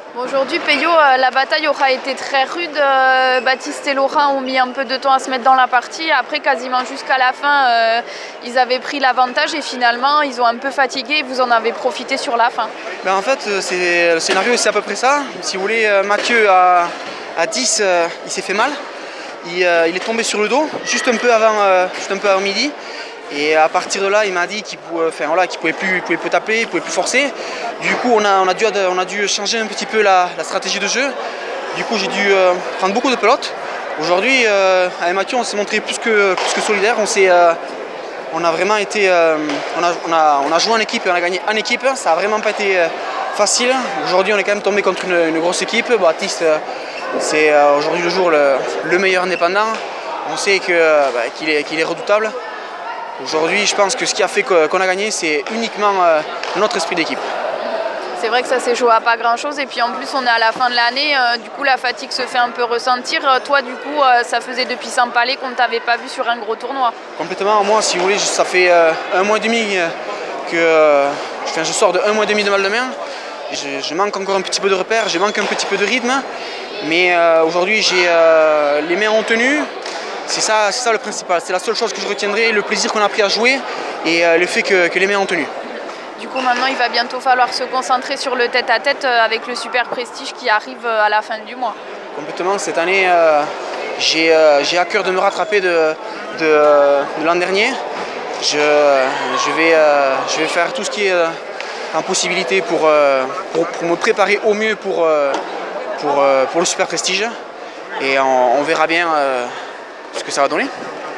Bon, aujourd'hui, Peyo, la bataille aura été très rude. Baptiste et Laurent ont mis un peu de temps à se mettre dans la partie. Après, quasiment jusqu'à la fin, ils avaient pris l'avantage et finalement, ils ont un peu fatigué et vous en avez profité sur la fin. En fait, le scénario, c'est à peu près ça. Si vous voulez, Mathieu, à 10, il s'est fait mal. Il est tombé sur le dos, juste un peu avant midi. Et à partir de là, il m'a dit qu'il pouvait plus taper, il pouvait plus forcer. Du coup, on a dû changer un petit peu la stratégie de jeu. Du coup, j'ai dû prendre beaucoup de pelotes. Aujourd'hui, avec Mathieu, on s'est montré plus que solidaire. On a vraiment été, on a joué en équipe et on a gagné en équipe. Ça n'a vraiment pas été facile. Aujourd'hui, on est quand même tombé contre une grosse équipe. Baptiste, c'est aujourd'hui le jour le meilleur indépendant. On sait qu'il est redoutable. Aujourd'hui, je pense que ce qui a fait qu'on a gagné, c'est uniquement notre esprit d'équipe. C'est vrai que ça s'est joué à pas grand-chose et puis en plus on est à la fin de l'année, du coup la fatigue se fait un peu ressentir. Toi du coup, ça faisait depuis Saint-Palais qu'on ne t'avait pas vu sur un gros tournoi. Complètement, moi si vous voulez, ça fait un mois et demi que je sors de 1 mois et demi de mal de main. Je manque encore un petit peu de repères, je manque un petit peu de rythme, mais aujourd'hui j'ai les mains en tenue. C'est ça le principal, c'est la seule chose que je retiendrai, le plaisir qu'on a pris à jouer et le fait que les mains ont tenu. Du coup maintenant il va bientôt falloir se concentrer sur le tête-à-tête avec le Super Prestige qui arrive à la fin du mois. Complètement, cette année j'ai à cœur de me rattraper de l'an dernier. Je vais faire tout ce qui est en possibilité pour me préparer au mieux pour le Super Prestige et on verra bien ce que ça va donner.